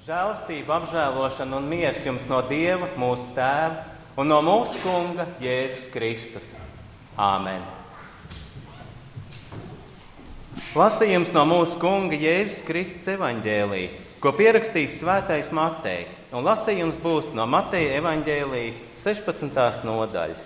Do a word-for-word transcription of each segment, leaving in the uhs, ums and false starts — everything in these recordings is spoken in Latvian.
Žēlastība, apžēlošana un miers jums no Dieva, mūsu Tēva, un no mūsu Kunga Jēzus Kristus. Āmen. Lasījums no mūsu Kunga Jēzus Kristus evaņģēlija, ko pierakstīs svētais Matejs, un lasījums būs no Mateja evaņģēlija sešpadsmitās nodaļas.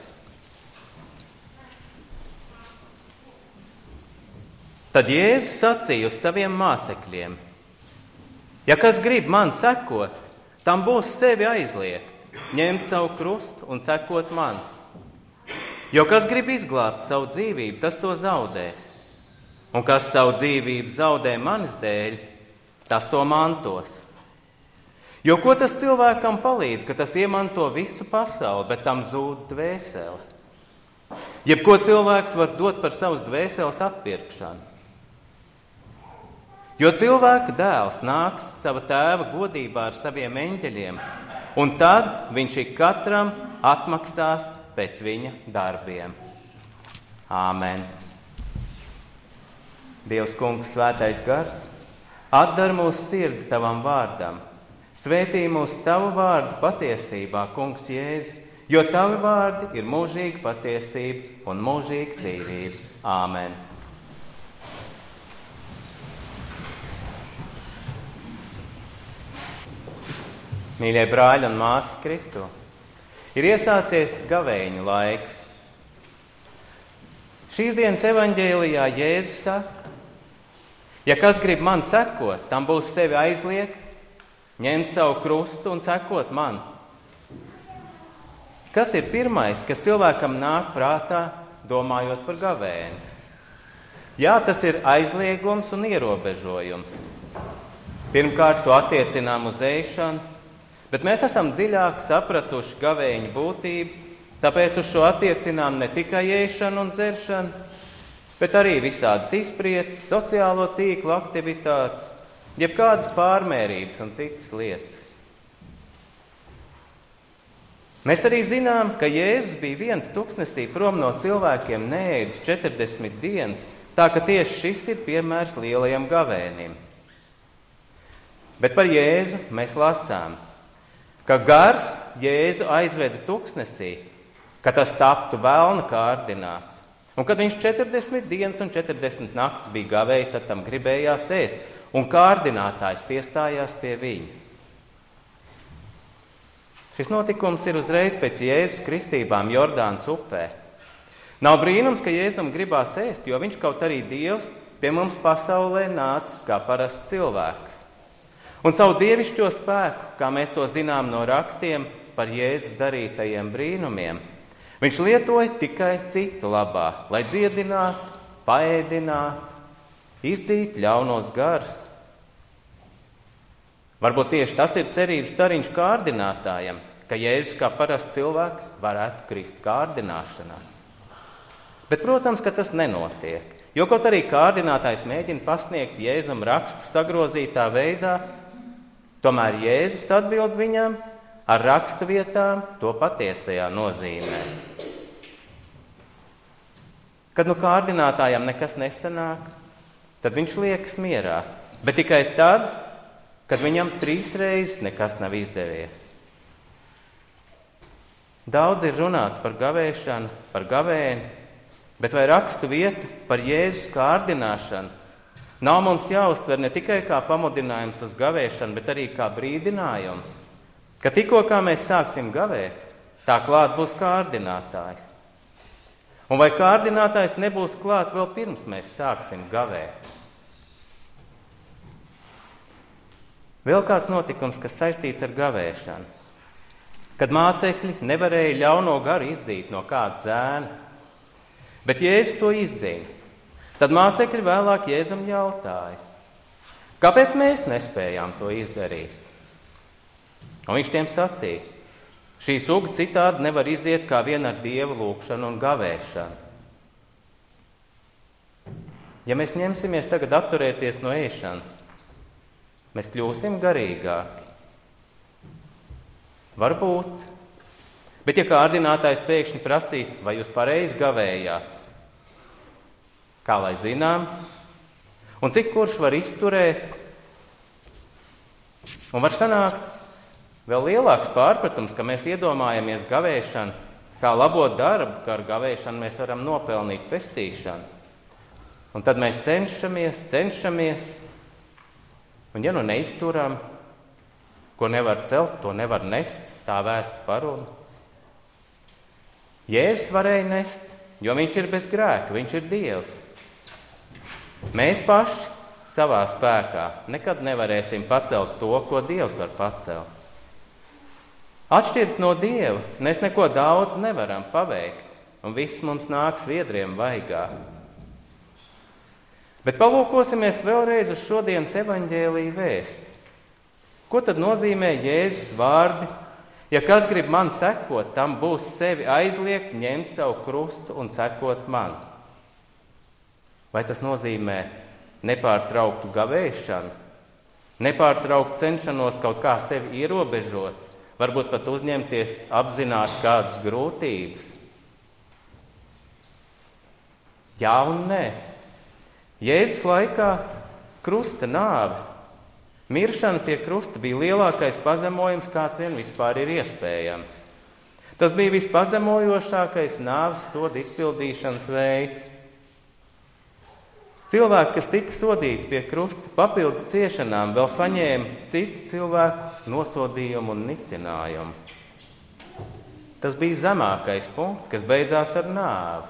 Tad Jēzus sacīja uz saviem mācekļiem: ja kas grib man sekot, tam būs sevi aizliegt, ņemt savu krustu un sekot man. Jo kas grib izglābt savu dzīvību, tas to zaudēs. Un kas savu dzīvību zaudē manis dēļ, tas to mantos. Jo ko tas cilvēkam palīdz, ka tas iemanto visu pasauli, bet tam zūd dvēsele? Jebko cilvēks var dot par savas dvēseles atpirkšanu. Jo cilvēka dēls nāks sava tēva godībā ar saviem eņģeļiem, un tad viņš ik katram atmaksās pēc viņa darbiem. Āmen. Dievs Kungs, svētais gars, atdar mūsu sirds tavam vārdam. Svētī mūsu tavu vārdu patiesībā, Kungs Jēzu, jo tavi vārdi ir mūžīga patiesība un mūžīga dzīvība. Āmen. Mīļie brāļi un māsas Kristu, ir iesācies gavēņa laiks. Šīs dienas evaņģēlijā Jēzus saka: ja kas grib man sekot, tam būs sevi aizliegt, ņemt savu krustu un sekot man. Kas ir pirmais, kas cilvēkam nāk prātā, domājot par gavēni? Jā, tas ir aizliegums un ierobežojums. Pirmkārt, to attiecinām uz ēšanu, bet mēs esam dziļāk sapratuši gavēņa būtību, tāpēc uz šo attiecinām ne tikai ēšanu un dzeršanu, bet arī visādas izprieces, sociālo tīklu aktivitātes, jebkādas pārmērības un citas lietas. Mēs arī zinām, ka Jēzus bija viens tuksnesī prom no cilvēkiem neēdis četrdesmit dienas, tā ka tieši šis ir piemērs lielajam gavēnim. Bet par Jēzu mēs lasām, ka gars Jēzu aizveda tuksnesī, ka tas taptu velna kārdināts. Un kad viņš četrdesmit dienas un četrdesmit naktis bija gavējis, tad tam gribējās ēst, un kārdinātājs piestājās pie viņa. Šis notikums ir uzreiz pēc Jēzus kristībām Jordānas upē. Nav brīnums, ka Jēzum gribās ēst, jo viņš kaut arī Dievs pie mums pasaulē nācis kā parasts cilvēks. Un savu dievišķo spēku, kā mēs to zinām no rakstiem par Jēzus darītajiem brīnumiem, viņš lietoja tikai citu labā, lai dziedinātu, paēdinātu, izdzītu ļaunos garus. Varbūt tieši tas ir cerības stariņš kārdinātājam, ka Jēzus kā parasts cilvēks varētu krist kārdināšanā. Bet, protams, ka tas nenotiek, jo kaut arī kārdinātājs mēģina pasniegt Jēzum rakstu sagrozītā veidā, tomēr Jēzus atbild viņam ar rakstu vietām to patiesajā nozīmē. Kad nu kārdinātājam nekas nesanāk, tad viņš liekas mierā, bet tikai tad, kad viņam trīs reizes nekas nav izdevies. Daudz ir runāts par gavēšanu, par gavēni, bet vai rakstu vieta par Jēzus kārdināšanu nav mums jāuztver ne tikai kā pamudinājums uz gavēšanu, bet arī kā brīdinājums, ka tikko kā mēs sāksim gavēt, tā klāt būs kārdinātājs. Un vai kārdinātājs nebūs klāt vēl pirms mēs sāksim gavēt? Vēl kāds notikums, kas saistīts ar gavēšanu. Kad mācekļi nevarēja ļauno garu izdzīt no kāda zēna, bet Jēzus to izdzina. Tad mācekļi vēlāk Jēzum jautāja: kāpēc mēs nespējām to izdarīt? Un viņš tiem sacīja: šī suga citādi nevar iziet kā vien ar Dieva lūgšanu un gavēšanu. Ja mēs ņemsimies tagad atturēties no ēšanas, mēs kļūsim garīgāki. Varbūt. Bet ja kārdinātājs pēkšņi prasīs, vai jūs pareizi gavējāt, kā lai zinām, un cik kurš var izturēt, Un var sanākt vēl lielāks pārpratums, ka mēs iedomājamies gavēšanu kā labo darbu, ka ar gavēšanu mēs varam nopelnīt pestīšanu. Un tad mēs cenšamies, cenšamies, un ja nu neizturam, ko nevar celt, to nevar nest, tā vēsta paruna. Jēzus varēja nest, jo viņš ir bez grēka, viņš ir Dievs. Mēs paši savā spēkā nekad nevarēsim pacelt to, ko Dievs var pacelt. Atšķirt no Dieva, mēs neko daudz nevaram paveikt, un viss mums nāk sviedriem vaigā. Bet palūkosimies vēlreiz uz šodienas evaņģēlija vēsti. Ko tad nozīmē Jēzus vārdi? Ja kas grib man sekot, tam būs sevi aizliegt, ņemt savu krustu un sekot man. Vai tas nozīmē nepārtrauktu gavēšanu, nepārtrauktu cenšanos kaut kā sevi ierobežot, varbūt pat uzņemties apzināti kādas grūtības? Jā un nē. Jēzus laikā krusta nāve, miršana pie krusta bija lielākais pazemojums, kāds vien vispār ir iespējams. Tas bija vispazemojošākais nāves soda izpildīšanas veids. Cilvēki, kas tika sodīti pie krusta, papildus ciešanām vēl saņēma citu cilvēku nosodījumu un nicinājumu. Tas bija zemākais punkts, kas beidzās ar nāvi.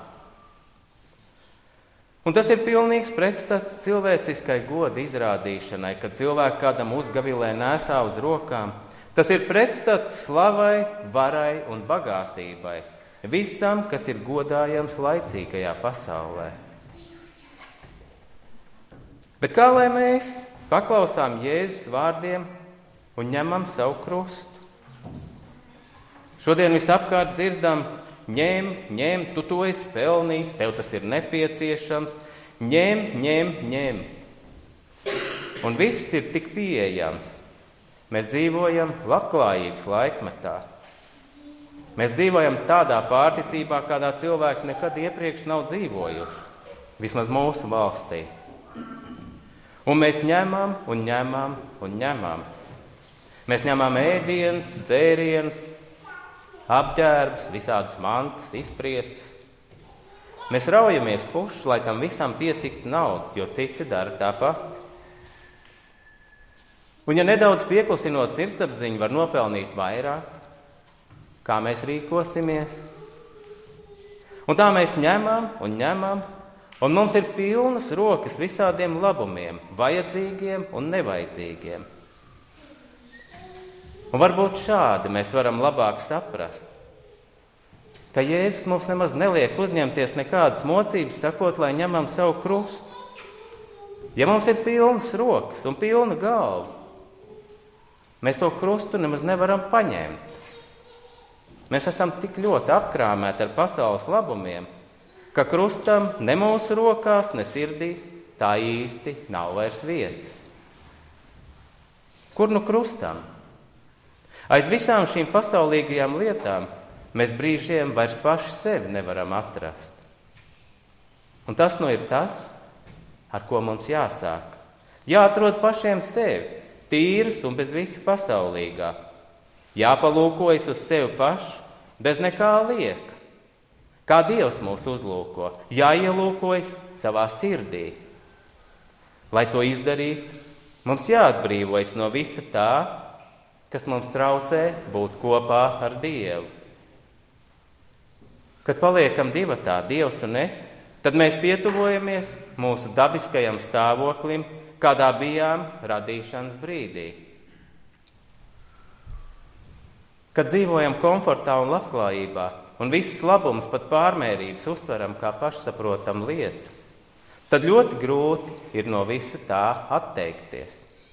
Un tas ir pilnīgs pretstats cilvēciskai goda izrādīšanai, kad cilvēki kādam uzgavilē nēsā uz rokām. Tas ir pretstats slavai, varai un bagātībai, visam, kas ir godājams laicīgajā pasaulē. Bet kā lai mēs paklausām Jēzus vārdiem un ņemam savu krustu? Šodien visapkārt dzirdam: ņem, ņem, tu to esi pelnījis, tev tas ir nepieciešams, ņem, ņem, ņem. Un viss ir tik pieejams. Mēs dzīvojam labklājības laikmetā. Mēs dzīvojam tādā pārticībā, kādā cilvēki nekad iepriekš nav dzīvojuši, vismaz mūsu valstī. Un mēs ņemam un ņemam un ņemam. Mēs ņemam ēdienus, dzērienus, apģērbus, visādas mantas, izprieces. Mēs raujamies puši, lai tam visam pietiktu naudas, jo citi dara tāpat. Un ja nedaudz pieklusinot sirdsapziņu var nopelnīt vairāk, kā mēs rīkosimies? Un tā mēs ņemam un ņemam, un mums ir pilnas rokas visādiem labumiem, vajadzīgiem un nevajadzīgiem. Un varbūt šādi mēs varam labāk saprast, ka Jēzus mums nemaz neliek uzņemties nekādas mocības, sakot, lai ņemam savu krustu. Ja mums ir pilnas rokas un pilna galva, mēs to krustu nemaz nevaram paņemt. Mēs esam tik ļoti apkrāmēti ar pasaules labumiem, ka krustam ne mūsu rokās, ne sirdīs tā īsti nav vairs vietas. Kur nu krustam? Aiz visām šīm pasaulīgajām lietām mēs brīžiem vairs paši sevi nevaram atrast. Un tas nu ir tas, ar ko mums jāsāk. Jāatrod pašiem sevi, tīrs un bez visa pasaulīgā. Jāpalūkojas uz sevi pašu, bez nekā lieka. Kā Dievs mūs uzlūko, jāielūkojas savā sirdī. Lai to izdarītu, mums jāatbrīvojas no visa tā, kas mums traucē būt kopā ar Dievu. Kad paliekam divatā, Dievs un es, tad mēs pietuvojamies mūsu dabiskajam stāvoklim, kādā bijām radīšanas brīdī. Kad dzīvojam komfortā un labklājībā, un visus labumus pat pārmērības uztveram kā pašsaprotam lietu, tad ļoti grūti ir no visa tā atteikties.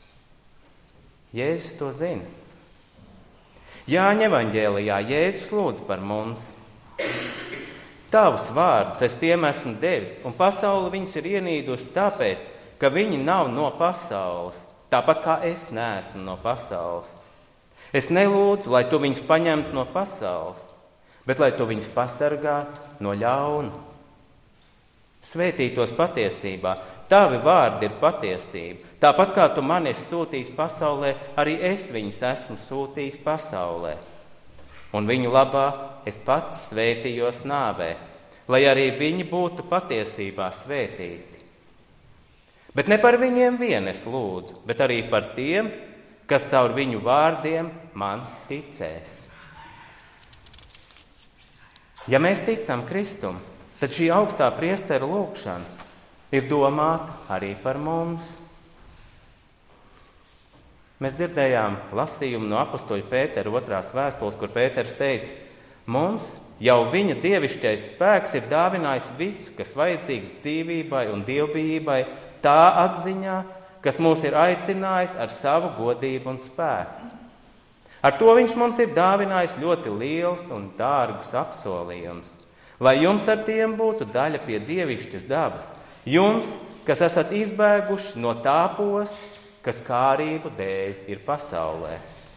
Jēzus to zina. Jāņa evaņģēlijā Jēzus lūdz par mums. Tavus vārdus es tiem esmu devis, un pasaule viņus ir ienīdusi tāpēc, ka viņi nav no pasaules, tāpat kā es neesmu no pasaules. Es nelūdzu, lai tu viņus paņemtu no pasaules, bet lai tu viņus pasargātu no ļauna. Svētītos patiesībā, tavi vārdi ir patiesība. Tāpat kā tu mani esi sūtījis pasaulē, arī es viņus esmu sūtījis pasaulē. Un viņu labā es pats svētījos nāvē, lai arī viņi būtu patiesībā svētīti. Bet ne par viņiem vien es lūdzu, bet arī par tiem, kas caur viņu vārdiem man ticēs. Ja mēs ticam Kristum, tad šī augstā priestera lūgšana ir domāta arī par mums. Mēs dzirdējām lasījumu no apostoļa Pētera otrās vēstules, kur Pēters teica, mums jau viņa dievišķais spēks ir dāvinājis visu, kas vajadzīgs dzīvībai un dievbijībai, tā atziņā, kas mūs ir aicinājis ar savu godību un spēku. Ar to viņš mums ir dāvinājis ļoti liels un dārgus apsolījumus, lai jums ar tiem būtu daļa pie dievišķas dabas, jums, kas esat izbēguši no tā posma, kas kārību dēļ ir pasaulē.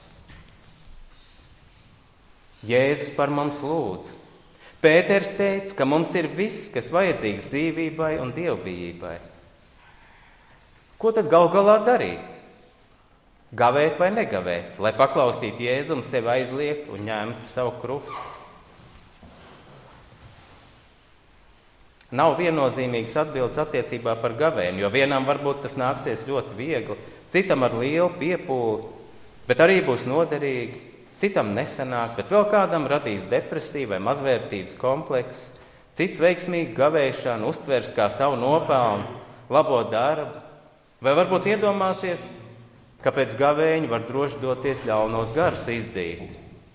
Jēzus par mums lūdz. Pēters teica, ka mums ir viss, kas vajadzīgs dzīvībai un dievbijībai. Ko tad gal galā darīt? Gavēt vai negavēt, lai paklausītu Jēzum, sevi aizliegt un ņemtu savu krustu? Nav viennozīmīgas atbildes attiecībā par gavēšanu, jo vienam varbūt tas nāksies ļoti viegli, citam ar lielu piepūli, bet arī būs noderīgi, citam nesanāks, bet vēl kādam radīs depresiju vai mazvērtības kompleksu, cits veiksmīgi gavēšanu uztvers kā savu nopelnu, labo darbu, vai varbūt iedomāsies, ka pēc gavēņa var droši doties ļaunos garus izdīt.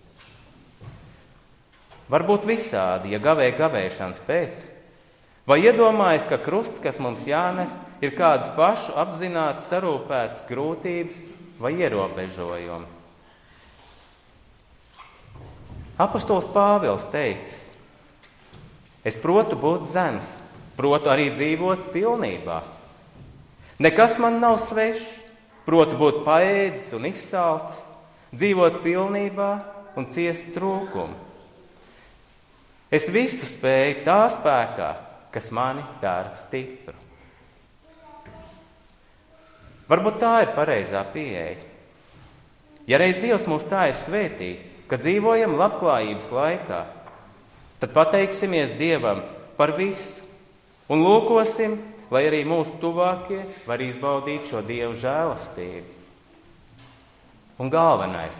Varbūt visādi, ja gavē gavēšanas pēc, vai iedomājas, ka krusts, kas mums jānes, ir kādas pašu apzināti sarūpētas grūtības vai ierobežojumi. Apostols Pāvils teica, es protu būt zems, protu arī dzīvot pilnībā. Nekas man nav svešs, protu būt paēdis un izsalcis, dzīvot pilnībā un ciest trūkumu. Es visu spēju tā spēkā, kas mani dara stipru. Varbūt tā ir pareizā pieeja. Ja reiz Dievs mūs tā ir svētījis, ka dzīvojam labklājības laikā, tad pateiksimies Dievam par visu un lūkosim, lai arī mūsu tuvākie var izbaudīt šo Dievu žēlastību. Un galvenais.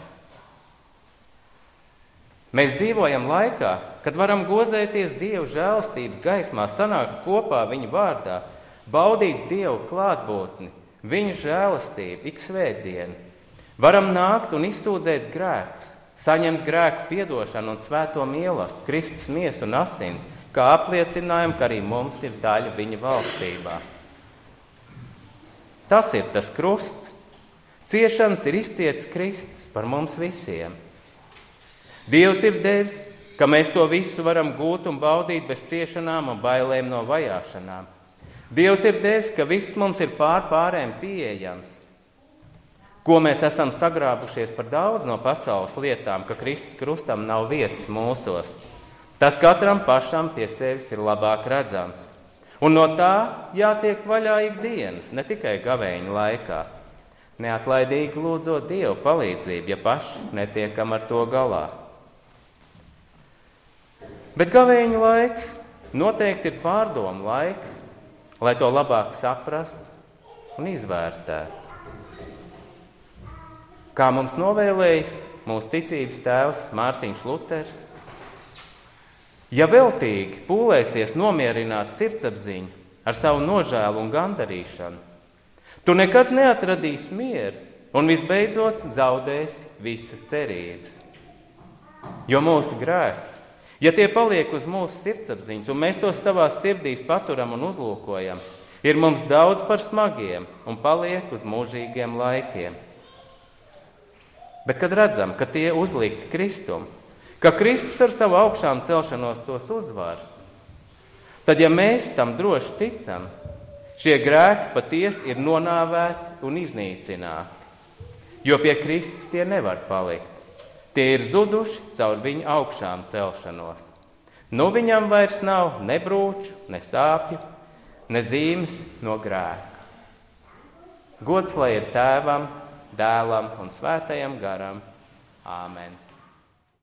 Mēs dzīvojam laikā, kad varam gozēties Dievu žēlastības gaismā, sanākt kopā viņa vārdā, baudīt Dievu klātbūtni, viņa žēlastību ik svētdienu. Varam nākt un izsūdzēt grēkus, saņemt grēku piedošanu un svēto mīlestību, Kristus miesu un asins, kā apliecinājumu, ka arī mums ir daļa viņa valstībā. Tas ir tas krusts. Ciešanas ir izcietis Kristus par mums visiem. Dievs ir devis, ka mēs to visu varam gūt un baudīt bez ciešanām un bailēm no vajāšanām. Dievs ir devis, ka viss mums ir pār pārēm pieejams. Ko mēs esam sagrābušies par daudz no pasaules lietām, ka Kristus krustam nav vietas mūsos. Tas katram pašam pie sevis ir labāk redzams. Un no tā jātiek vaļā ikdienas, ne tikai gavēņa laikā. Neatlaidīgi lūdzot Dievu palīdzību, ja paši netiekam ar to galā. Bet gavēņa laiks noteikti ir pārdomu laiks, lai to labāk saprastu un izvērtētu. Kā mums novēlējis mūsu ticības tēvs Mārtiņš Luters, ja veltīgi pūlēsies nomierināt sirdsapziņu ar savu nožēlu un gandarīšanu, tu nekad neatradīsi mieru un visbeidzot zaudēsi visas cerības. Jo mūsu grēki, ja tie paliek uz mūsu sirdsapziņas un mēs tos savās sirdīs paturam un uzlūkojam, ir mums daudz par smagiem un paliek uz mūžīgiem laikiem. Bet kad redzam, ka tie uzlikti Kristum, ka Kristus ar savu augšām celšanos tos uzvar, tad, ja mēs tam droši ticam, šie grēki patiesi ir nonāvēti un iznīcināti, jo pie Kristus tie nevar palikt. Tie ir zuduši caur viņa augšām celšanos. Nu viņam vairs nav ne brūču, ne sāpju, ne zīmes no grēka. Gods lai ir Tēvam, Dēlam un Svētajam garam. Āmen.